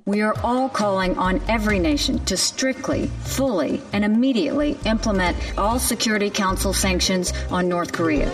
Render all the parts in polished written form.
We are all calling on every nation to strictly, fully, and immediately implement all Security Council sanctions on North Korea.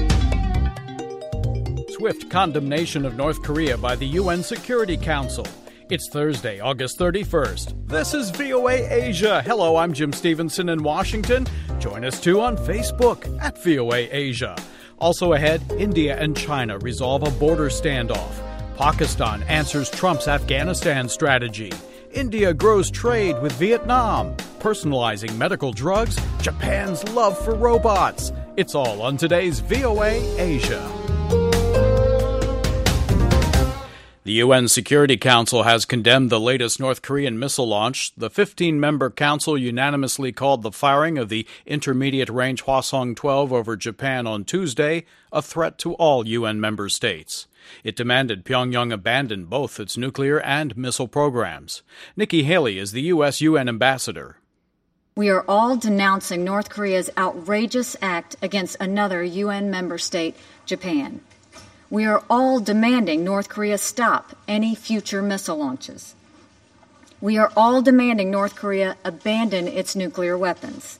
Swift condemnation of North Korea by the UN Security Council. It's Thursday, August 31st. This is VOA Asia. Hello, I'm Jim Stevenson in Washington. Join us too on Facebook at VOA Asia. Also ahead, India and China resolve a border standoff. Pakistan answers Trump's Afghanistan strategy. India grows trade with Vietnam. Personalizing medical drugs. Japan's love for robots. It's all on today's VOA Asia. The UN Security Council has condemned the latest North Korean missile launch. The 15-member council unanimously called the firing of the intermediate-range Hwasong-12 over Japan on Tuesday a threat to all UN member states. It demanded Pyongyang abandon both its nuclear and missile programs. Nikki Haley is the U.S. UN ambassador. We are all denouncing North Korea's outrageous act against another UN member state, Japan. We are all demanding North Korea stop any future missile launches. We are all demanding North Korea abandon its nuclear weapons.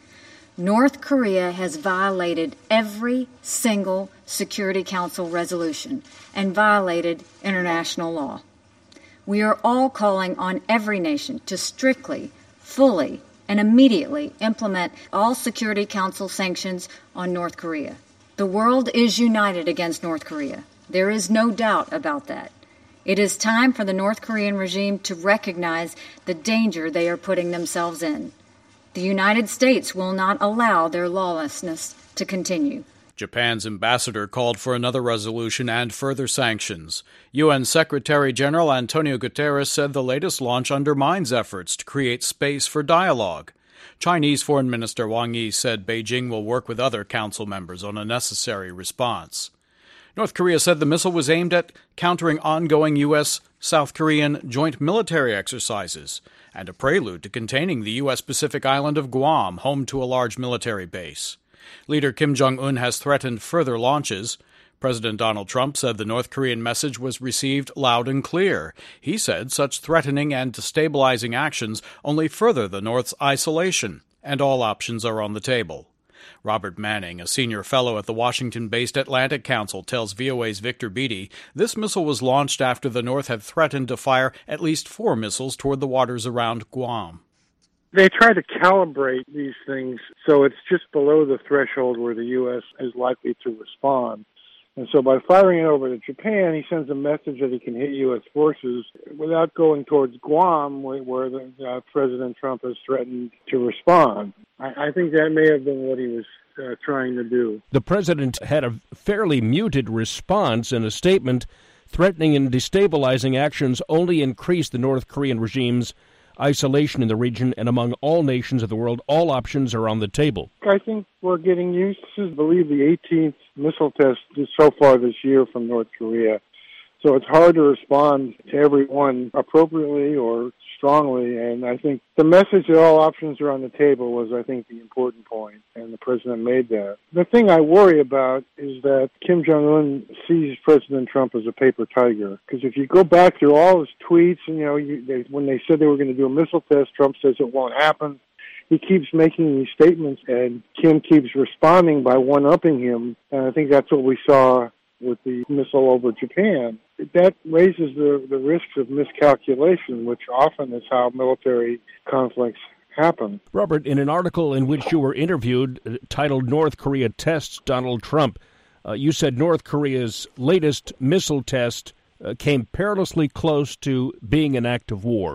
North Korea has violated every single Security Council resolution and violated international law. We are all calling on every nation to strictly, fully, and immediately implement all Security Council sanctions on North Korea. The world is united against North Korea. There is no doubt about that. It is time for the North Korean regime to recognize the danger they are putting themselves in. The United States will not allow their lawlessness to continue. Japan's ambassador called for another resolution and further sanctions. UN Secretary General Antonio Guterres said the latest launch undermines efforts to create space for dialogue. Chinese Foreign Minister Wang Yi said Beijing will work with other council members on a necessary response. North Korea said the missile was aimed at countering ongoing U.S.-South Korean joint military exercises and a prelude to containing the U.S. Pacific island of Guam, home to a large military base. Leader Kim Jong-un has threatened further launches. President Donald Trump said the North Korean message was received loud and clear. He said such threatening and destabilizing actions only further the North's isolation, and all options are on the table. Robert Manning, a senior fellow at the Washington-based Atlantic Council, tells VOA's Victor Beattie this missile was launched after the North had threatened to fire at least 4 missiles toward the waters around Guam. They try to calibrate these things so it's just below the threshold where the U.S. is likely to respond. And so by firing it over to Japan, he sends a message that he can hit U.S. forces without going towards Guam, where President Trump has threatened to respond. I think that may have been what he was trying to do. The president had a fairly muted response in a statement. Threatening and destabilizing actions only increase the North Korean regime's isolation in the region, and among all nations of the world, all options are on the table. I think we're getting used to, I believe, the 18th missile test so far this year from North Korea. So it's hard to respond to everyone appropriately or strongly, and I think the message that all options are on the table was, I think, the important point, and the president made that. The thing I worry about is that Kim Jong-un sees President Trump as a paper tiger, because if you go back through all his tweets, and when they said they were going to do a missile test, Trump says it won't happen. He keeps making these statements, and Kim keeps responding by one-upping him, and I think that's what we saw with the missile over Japan. That raises the risks of miscalculation, which often is how military conflicts happen. Robert, in an article in which you were interviewed titled "North Korea Tests Donald Trump," you said North Korea's latest missile test came perilously close to being an act of war.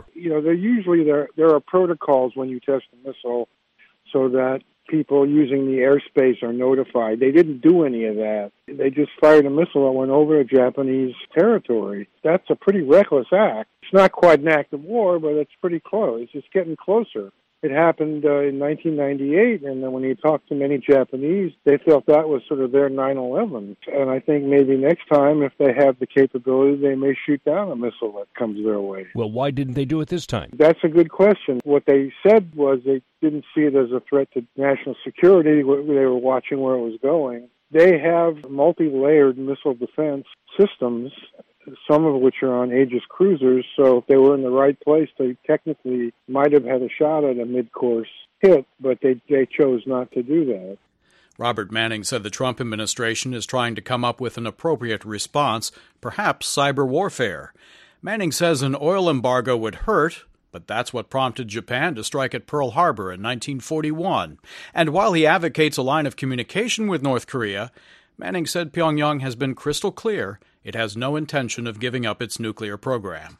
There are protocols when you test a missile so that people using the airspace are notified. They didn't do any of that. They just fired a missile that went over Japanese territory. That's a pretty reckless act. It's not quite an act of war, but it's pretty close. It's getting closer. It happened in 1998, and then when you talk to many Japanese, they felt that was sort of their 9/11. And I think maybe next time, if they have the capability, they may shoot down a missile that comes their way. Well, why didn't they do it this time? That's a good question. What they said was they didn't see it as a threat to national security. They were watching where it was going. They have multi-layered missile defense systems some of which are on Aegis cruisers. So if they were in the right place, they technically might have had a shot at a mid-course hit, but they chose not to do that. Robert Manning said the Trump administration is trying to come up with an appropriate response, perhaps cyber warfare. Manning says an oil embargo would hurt, but that's what prompted Japan to strike at Pearl Harbor in 1941. And while he advocates a line of communication with North Korea, Manning said Pyongyang has been crystal clear it has no intention of giving up its nuclear program.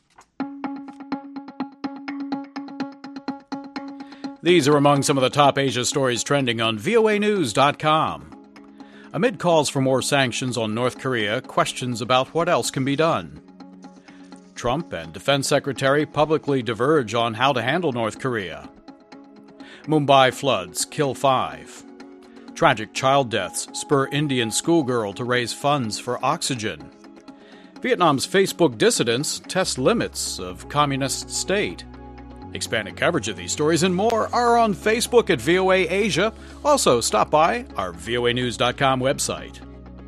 These are among some of the top Asia stories trending on voanews.com. Amid calls for more sanctions on North Korea, questions about what else can be done. Trump and Defense Secretary publicly diverge on how to handle North Korea. Mumbai floods kill 5. Tragic child deaths spur Indian schoolgirl to raise funds for oxygen. Vietnam's Facebook dissidents test limits of communist state. Expanded coverage of these stories and more are on Facebook at VOA Asia. Also, stop by our voanews.com website.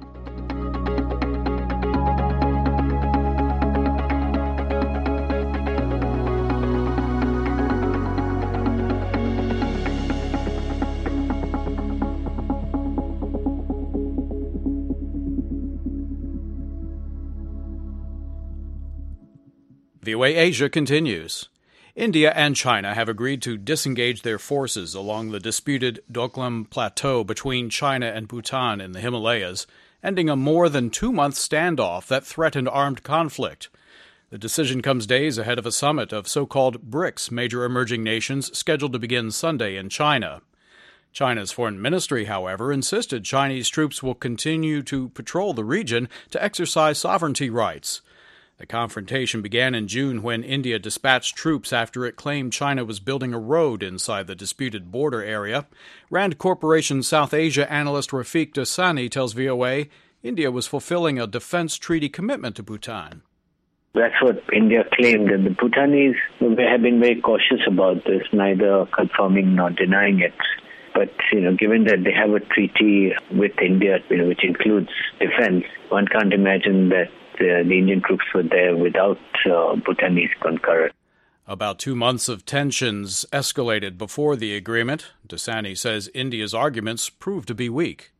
VOA Asia continues. India and China have agreed to disengage their forces along the disputed Doklam Plateau between China and Bhutan in the Himalayas, ending a more than 2-month standoff that threatened armed conflict. The decision comes days ahead of a summit of so-called BRICS major emerging nations scheduled to begin Sunday in China. China's foreign ministry, however, insisted Chinese troops will continue to patrol the region to exercise sovereignty rights. The confrontation began in June when India dispatched troops after it claimed China was building a road inside the disputed border area. Rand Corporation South Asia analyst Rafiq Dasani tells VOA India was fulfilling a defense treaty commitment to Bhutan. That's what India claimed, and the Bhutanese have been very cautious about this, neither confirming nor denying it. But, given that they have a treaty with India, which includes defense, one can't imagine that the Indian troops were there without Bhutanese concurrence. About 2 months of tensions escalated before the agreement. Dasani says India's arguments proved to be weak.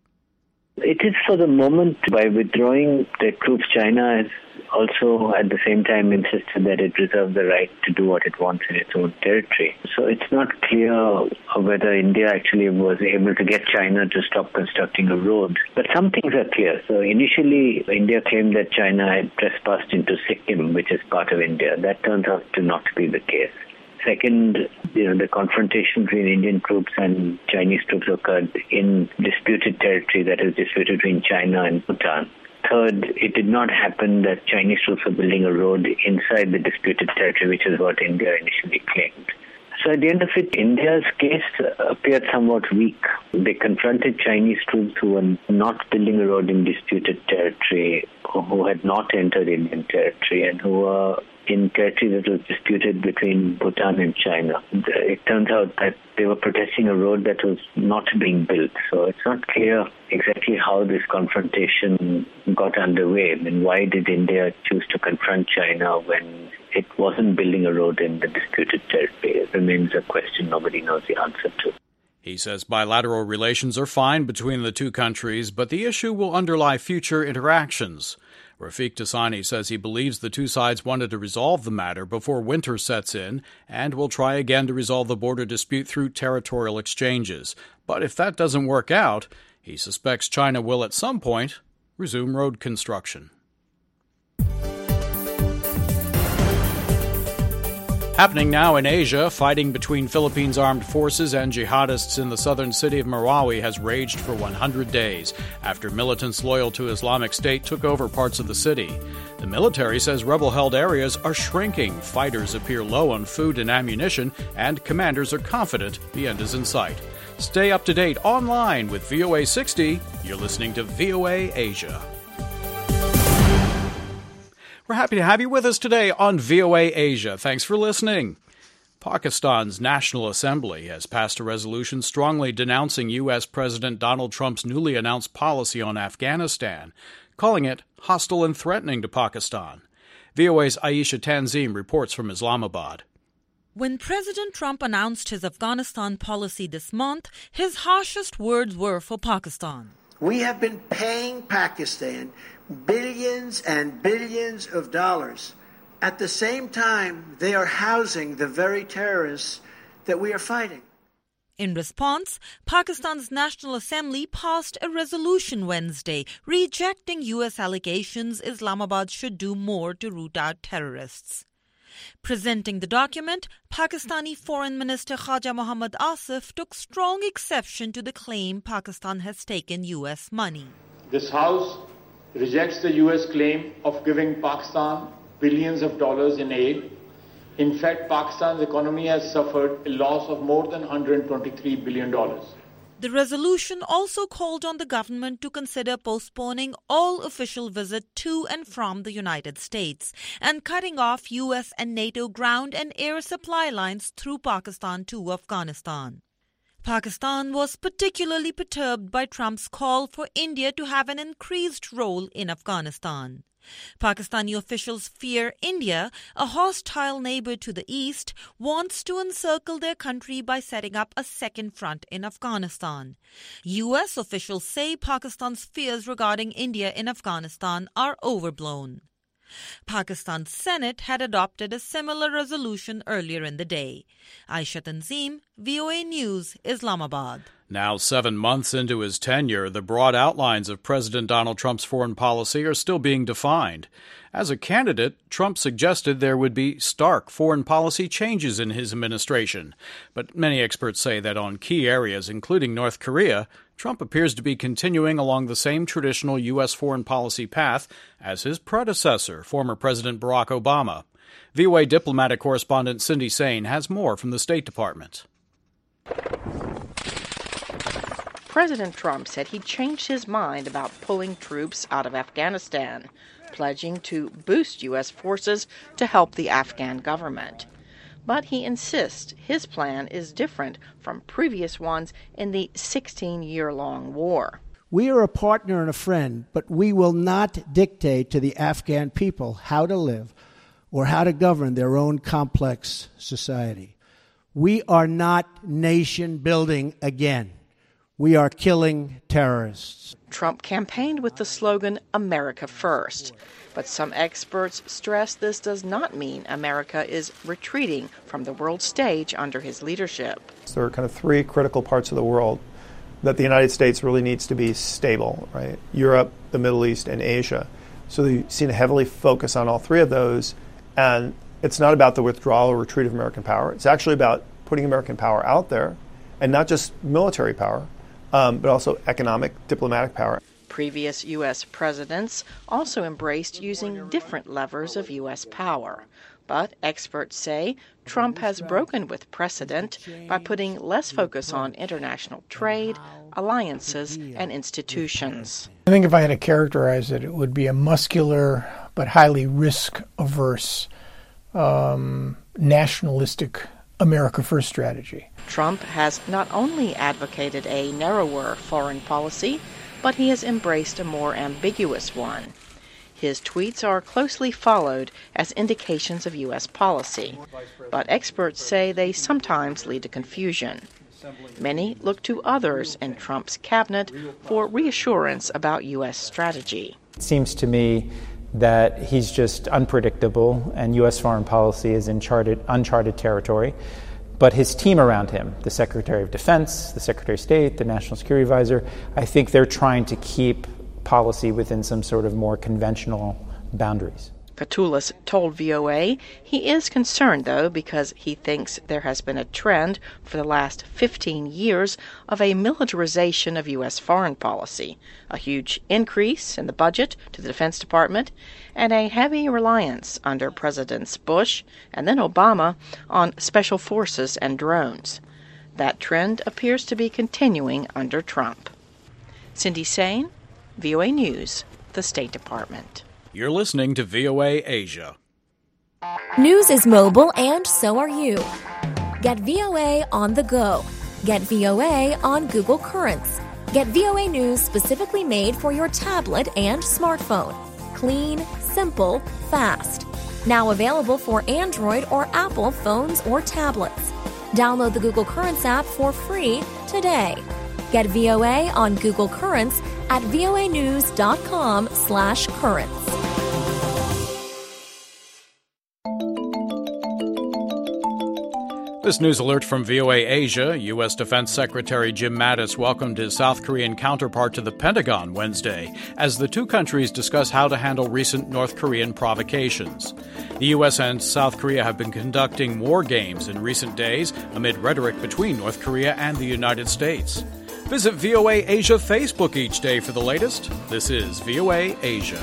It is for the moment. By withdrawing the troops, China has also at the same time insisted that it reserves the right to do what it wants in its own territory. So it's not clear whether India actually was able to get China to stop constructing a road. But some things are clear. So initially, India claimed that China had trespassed into Sikkim, which is part of India. That turns out to not be the case. Second, the confrontation between Indian troops and Chinese troops occurred in disputed territory, that is disputed between China and Bhutan. Third, it did not happen that Chinese troops were building a road inside the disputed territory, which is what India initially claimed. So at the end of it, India's case appeared somewhat weak. They confronted Chinese troops who were not building a road in disputed territory, who had not entered Indian territory, and who were in territory that was disputed between Bhutan and China. It turns out that they were protesting a road that was not being built. So it's not clear exactly how this confrontation got underway. And why did India choose to confront China when it wasn't building a road in the disputed territory? It remains a question nobody knows the answer to. He says bilateral relations are fine between the two countries, but the issue will underlie future interactions. Rafiq Dasani says he believes the two sides wanted to resolve the matter before winter sets in and will try again to resolve the border dispute through territorial exchanges. But if that doesn't work out, he suspects China will at some point resume road construction. Happening now in Asia, fighting between Philippines armed forces and jihadists in the southern city of Marawi has raged for 100 days after militants loyal to Islamic State took over parts of the city. The military says rebel-held areas are shrinking, fighters appear low on food and ammunition, and commanders are confident the end is in sight. Stay up to date online with VOA 60. You're listening to VOA Asia. We're happy to have you with us today on VOA Asia. Thanks for listening. Pakistan's National Assembly has passed a resolution strongly denouncing U.S. President Donald Trump's newly announced policy on Afghanistan, calling it hostile and threatening to Pakistan. VOA's Aisha Tanzim reports from Islamabad. When President Trump announced his Afghanistan policy this month, his harshest words were for Pakistan. We have been paying Pakistan billions and billions of dollars. At the same time, they are housing the very terrorists that we are fighting. In response, Pakistan's National Assembly passed a resolution Wednesday rejecting U.S. allegations Islamabad should do more to root out terrorists. Presenting the document, Pakistani Foreign Minister Khaja Mohammad Asif took strong exception to the claim Pakistan has taken U.S. money. This House rejects the U.S. claim of giving Pakistan billions of dollars in aid. In fact, Pakistan's economy has suffered a loss of more than $123 billion. The resolution also called on the government to consider postponing all official visits to and from the United States and cutting off U.S. and NATO ground and air supply lines through Pakistan to Afghanistan. Pakistan was particularly perturbed by Trump's call for India to have an increased role in Afghanistan. Pakistani officials fear India, a hostile neighbor to the east, wants to encircle their country by setting up a second front in Afghanistan. U.S. officials say Pakistan's fears regarding India in Afghanistan are overblown. Pakistan's Senate had adopted a similar resolution earlier in the day. Aisha Tanzim, VOA News, Islamabad. Now 7 months into his tenure, the broad outlines of President Donald Trump's foreign policy are still being defined. As a candidate, Trump suggested there would be stark foreign policy changes in his administration. But many experts say that on key areas, including North Korea, Trump appears to be continuing along the same traditional U.S. foreign policy path as his predecessor, former President Barack Obama. VOA diplomatic correspondent Cindy Sain has more from the State Department. President Trump said he changed his mind about pulling troops out of Afghanistan, pledging to boost U.S. forces to help the Afghan government. But he insists his plan is different from previous ones in the 16-year-long war. We are a partner and a friend, but we will not dictate to the Afghan people how to live or how to govern their own complex society. We are not nation building again. We are killing terrorists. Trump campaigned with the slogan, America First. But some experts stress this does not mean America is retreating from the world stage under his leadership. There are kind of three critical parts of the world that the United States really needs to be stable, right? Europe, the Middle East, and Asia. So you've seen a heavily focus on all three of those. And it's not about the withdrawal or retreat of American power. It's actually about putting American power out there, and not just military power, but also economic, diplomatic power. Previous U.S. presidents also embraced using different levers of U.S. power. But experts say Trump has broken with precedent by putting less focus on international trade, alliances, and institutions. I think if I had to characterize it, it would be a muscular but highly risk-averse, nationalistic America First strategy. Trump has not only advocated a narrower foreign policy, but he has embraced a more ambiguous one. His tweets are closely followed as indications of U.S. policy, but experts say they sometimes lead to confusion. Many look to others in Trump's cabinet for reassurance about U.S. strategy. It seems to me that he's just unpredictable and U.S. foreign policy is uncharted territory. But his team around him, the Secretary of Defense, the Secretary of State, the National Security Advisor, I think they're trying to keep policy within some sort of more conventional boundaries. Patoulis told VOA he is concerned, though, because he thinks there has been a trend for the last 15 years of a militarization of U.S. foreign policy, a huge increase in the budget to the Defense Department, and a heavy reliance under Presidents Bush and then Obama on special forces and drones. That trend appears to be continuing under Trump. Cindy Sain, VOA News, the State Department. You're listening to VOA Asia. News is mobile, and so are you. Get VOA on the go. Get VOA on Google Currents, Get VOA News specifically made for your tablet and smartphone. Clean, simple, fast. Now available for Android or Apple phones or tablets. Download the Google Currents app for free today. Get VOA on Google Currents at voanews.com/currents. This news alert from VOA Asia. U.S. Defense Secretary Jim Mattis welcomed his South Korean counterpart to the Pentagon Wednesday as the two countries discuss how to handle recent North Korean provocations. The U.S. and South Korea have been conducting war games in recent days amid rhetoric between North Korea and the United States. Visit VOA Asia Facebook each day for the latest. This is VOA Asia.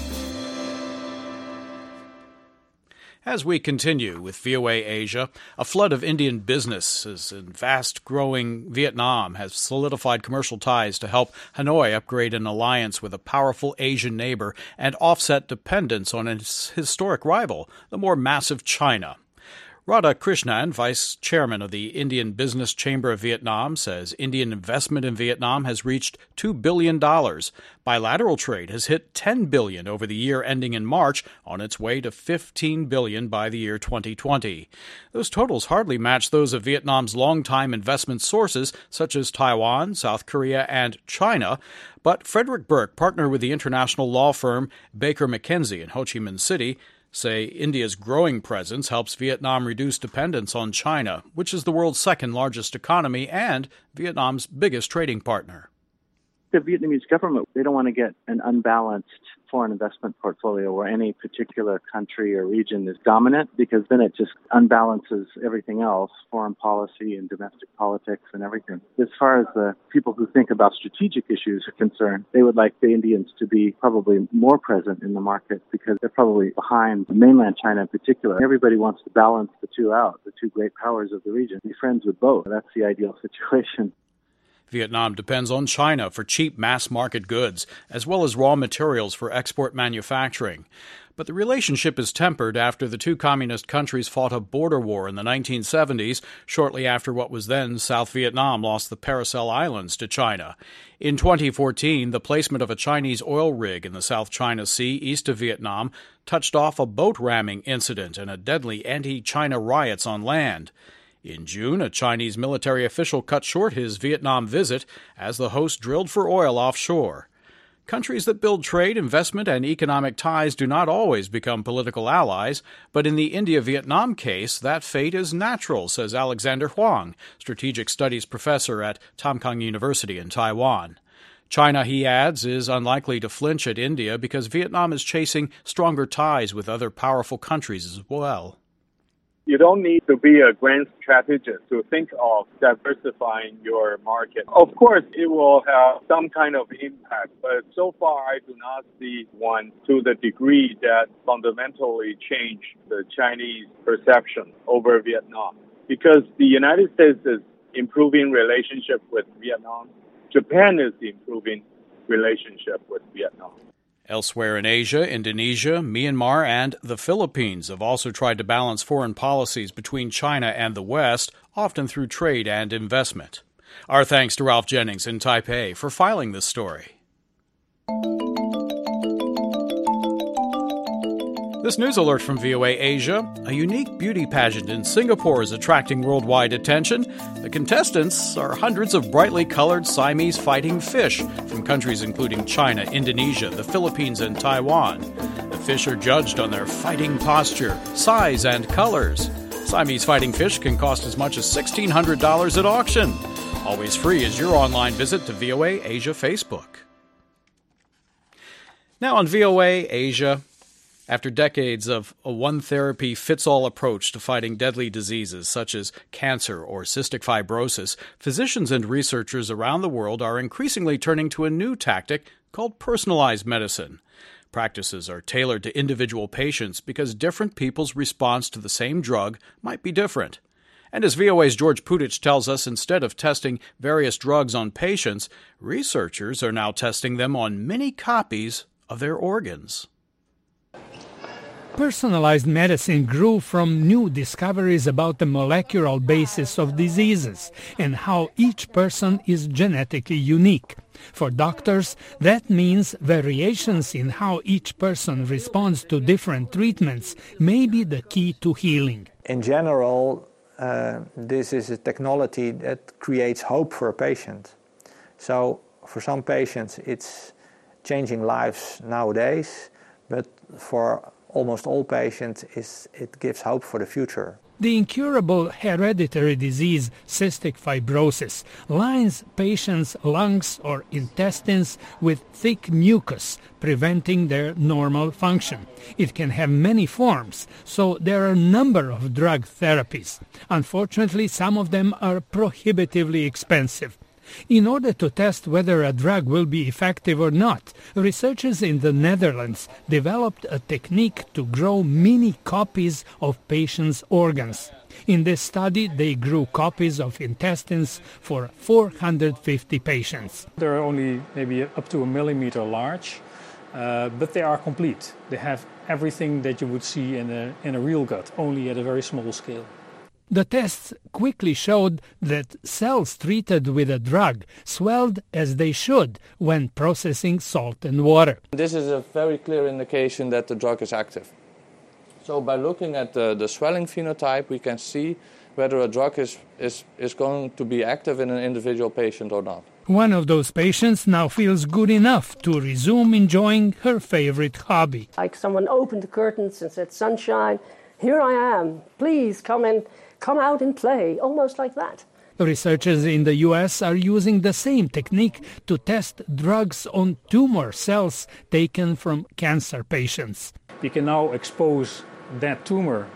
As we continue with VOA Asia, a flood of Indian businesses in fast-growing Vietnam has solidified commercial ties to help Hanoi upgrade an alliance with a powerful Asian neighbor and offset dependence on its historic rival, the more massive China. Radha Krishnan, vice chairman of the Indian Business Chamber of Vietnam, says Indian investment in Vietnam has reached $2 billion. Bilateral trade has hit $10 billion over the year ending in March, on its way to $15 billion by the year 2020. Those totals hardly match those of Vietnam's longtime investment sources, such as Taiwan, South Korea, and China. But Frederick Burke, partner with the international law firm Baker McKenzie in Ho Chi Minh City, say India's growing presence helps Vietnam reduce dependence on China, which is the world's second-largest economy and Vietnam's biggest trading partner. The Vietnamese government, they don't want to get an unbalanced foreign investment portfolio where any particular country or region is dominant, because then it just unbalances everything else, foreign policy and domestic politics and everything. As far as the people who think about strategic issues are concerned, they would like the Indians to be probably more present in the market because they're probably behind mainland China in particular. Everybody wants to balance the two out, the two great powers of the region, be friends with both. That's the ideal situation. Vietnam depends on China for cheap mass-market goods, as well as raw materials for export manufacturing. But the relationship is tempered after the two communist countries fought a border war in the 1970s, shortly after what was then South Vietnam lost the Paracel Islands to China. In 2014, the placement of a Chinese oil rig in the South China Sea east of Vietnam touched off a boat ramming incident and a deadly anti-China riots on land. In June, a Chinese military official cut short his Vietnam visit as the host drilled for oil offshore. Countries that build trade, investment, and economic ties do not always become political allies, but in the India-Vietnam case, that fate is natural, says Alexander Huang, strategic studies professor at Tamkang University in Taiwan. China, he adds, is unlikely to flinch at India because Vietnam is chasing stronger ties with other powerful countries as well. You don't need to be a grand strategist to think of diversifying your market. Of course, it will have some kind of impact, but so far I do not see one to the degree that fundamentally change the Chinese perception over Vietnam. Because the United States is improving relationship with Vietnam. Japan is improving relationship with Vietnam. Elsewhere in Asia, Indonesia, Myanmar, and the Philippines have also tried to balance foreign policies between China and the West, often through trade and investment. Our thanks to Ralph Jennings in Taipei for filing this story. This news alert from VOA Asia. A unique beauty pageant in Singapore is attracting worldwide attention. The contestants are hundreds of brightly colored Siamese fighting fish from countries including China, Indonesia, the Philippines, and Taiwan. The fish are judged on their fighting posture, size, and colors. Siamese fighting fish can cost as much as $1,600 at auction. Always free is your online visit to VOA Asia Facebook. Now on VOA Asia, after decades of a one-therapy-fits-all approach to fighting deadly diseases such as cancer or cystic fibrosis, physicians and researchers around the world are increasingly turning to a new tactic called personalized medicine. Practices are tailored to individual patients because different people's response to the same drug might be different. And as VOA's George Putich tells us, instead of testing various drugs on patients, researchers are now testing them on many copies of their organs. Personalized medicine grew from new discoveries about the molecular basis of diseases and how each person is genetically unique. For doctors, that means variations in how each person responds to different treatments may be the key to healing. In general, this is a technology that creates hope for a patient. So for some patients, it's changing lives nowadays, but for almost all patients, it gives hope for the future. The incurable hereditary disease, cystic fibrosis, lines patients' lungs or intestines with thick mucus, preventing their normal function. It can have many forms, so there are a number of drug therapies. Unfortunately, some of them are prohibitively expensive. In order to test whether a drug will be effective or not, researchers in the Netherlands developed a technique to grow mini copies of patients' organs. In this study, they grew copies of intestines for 450 patients. They're only maybe up to a millimeter large, but they are complete. They have everything that you would see in a real gut, only at a very small scale. The tests quickly showed that cells treated with a drug swelled as they should when processing salt and water. This is a very clear indication that the drug is active. So by looking at the swelling phenotype, we can see whether a drug is going to be active in an individual patient or not. One of those patients now feels good enough to resume enjoying her favorite hobby. Like someone opened the curtains and said, "Sunshine, here I am. Please come out and play," almost like that. Researchers in the U.S. are using the same technique to test drugs on tumor cells taken from cancer patients. We can now expose that tumor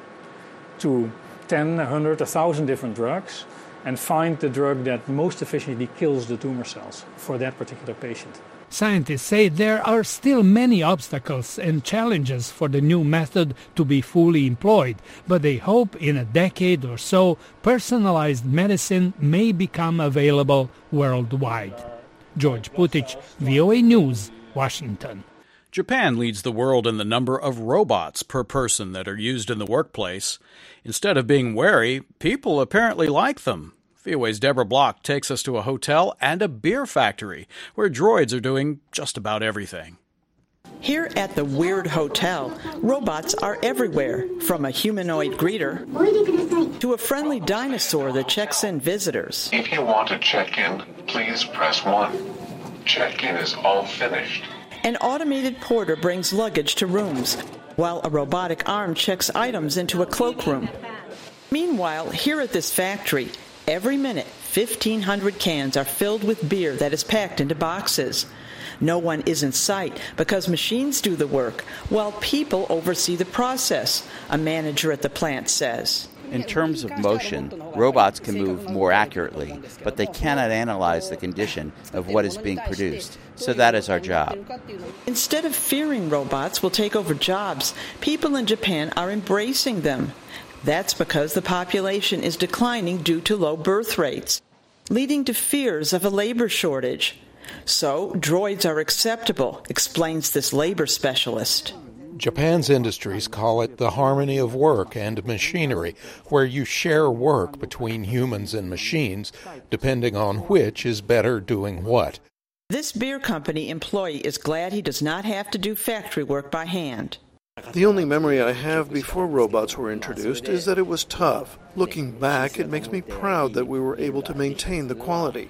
to 10, 100, 1,000 different drugs and find the drug that most efficiently kills the tumor cells for that particular patient. Scientists say there are still many obstacles and challenges for the new method to be fully employed, but they hope in a decade or so personalized medicine may become available worldwide. George Putic, VOA News, Washington. Japan leads the world in the number of robots per person that are used in the workplace. Instead of being wary, people apparently like them. VOA's Deborah Block takes us to a hotel and a beer factory where droids are doing just about everything. Here at the Weird Hotel, robots are everywhere, from a humanoid greeter to a friendly dinosaur that checks in visitors. If you want to check in, please press 1. Check-in is all finished. An automated porter brings luggage to rooms, while a robotic arm checks items into a cloakroom. Meanwhile, here at this factory, every minute, 1,500 cans are filled with beer that is packed into boxes. No one is in sight because machines do the work, while people oversee the process, a manager at the plant says. In terms of motion, robots can move more accurately, but they cannot analyze the condition of what is being produced. So that is our job. Instead of fearing robots will take over jobs, people in Japan are embracing them. That's because the population is declining due to low birth rates, leading to fears of a labor shortage. So, droids are acceptable, explains this labor specialist. Japan's industries call it the harmony of work and machinery, where you share work between humans and machines, depending on which is better doing what. This beer company employee is glad he does not have to do factory work by hand. The only memory I have before robots were introduced is that it was tough. Looking back, it makes me proud that we were able to maintain the quality.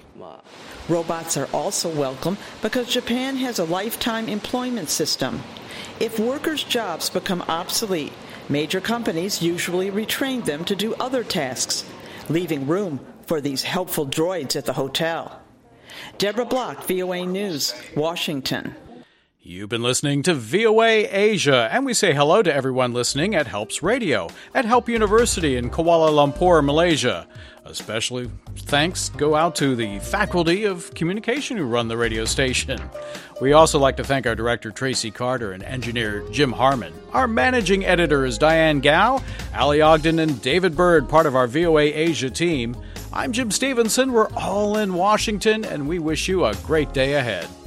Robots are also welcome because Japan has a lifetime employment system. If workers' jobs become obsolete, major companies usually retrain them to do other tasks, leaving room for these helpful droids at the hotel. Deborah Block, VOA News, Washington. You've been listening to VOA Asia, and we say hello to everyone listening at Helps Radio, at Help University in Kuala Lumpur, Malaysia. Especially thanks go out to the Faculty of Communication who run the radio station. We also like to thank our director, Tracy Carter, and engineer, Jim Harmon. Our managing editor is Diane Gao, Ali Ogden, and David Bird, part of our VOA Asia team. I'm Jim Stevenson. We're all in Washington, and we wish you a great day ahead.